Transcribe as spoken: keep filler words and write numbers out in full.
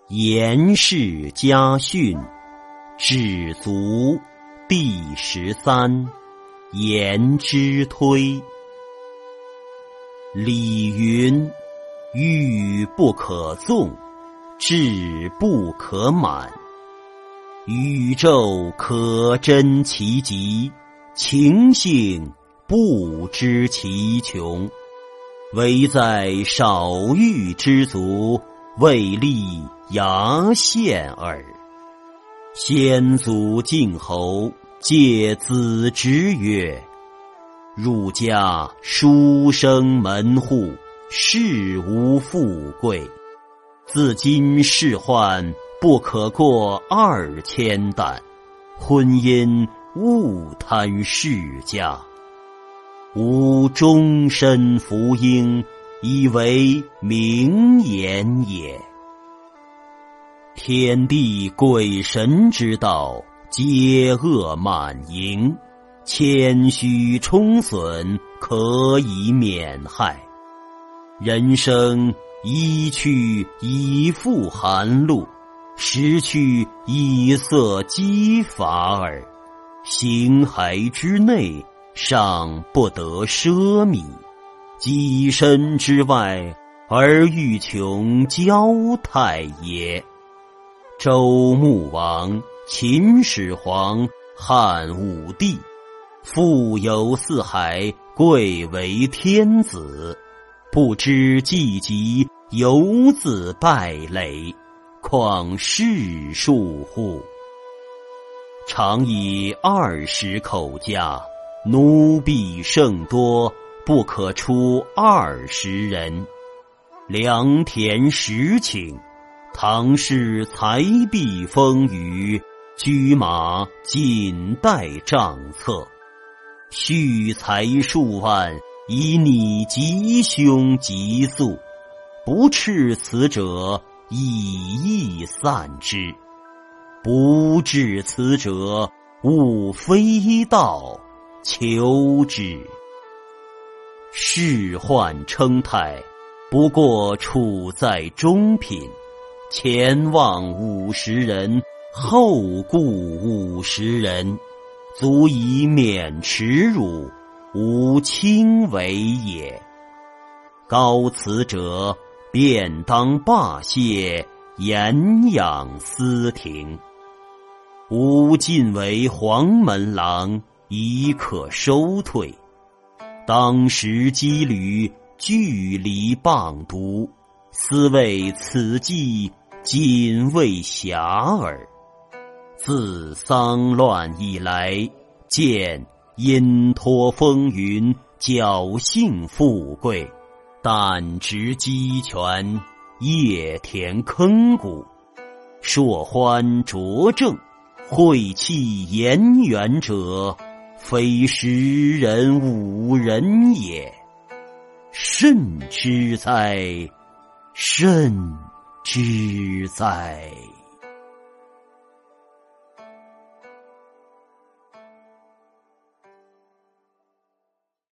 颜氏家训，止足第十三。颜之推。礼云：欲不可纵，志不可满。宇宙可真其极，情性不知其穷。唯在少欲之足，未立牙县耳。先祖晋侯借子直曰：儒家书生门户，世无富贵。自今仕宦不可过二千担，婚姻勿贪世家。吾终身服膺，以为名言也。天地鬼神之道，皆恶满盈，谦虚充损，可以免害。人生一去以复寒露，失去以色饥乏耳。形骸之内，尚不得奢靡，己身之外，而欲穷交泰也。周穆王、秦始皇、汉武帝，富有四海，贵为天子，不知济极，犹自败累，况世庶乎？常以二十口家，奴婢甚多，不可出二十人。良田十顷，唐氏财币丰腴，驹马锦带帐侧。蓄财数万，以拟吉凶吉速，不斥此者，以义散之；不治此者，勿非道，求之。仕宦称泰，不过处在中品，前望五十人，后顾五十人，足以免耻辱，无轻为也。高此者，便当罢谢，言养私庭。吾晋为黄门郎，已可收退。当时羁旅，距离谤读，斯谓此计，仅为遐耳。自丧乱以来，见因托风云，侥幸富贵，但执鸡犬，夜田坑谷，硕欢拙政，晦气言远者，非十人五人也。甚之哉，甚之哉！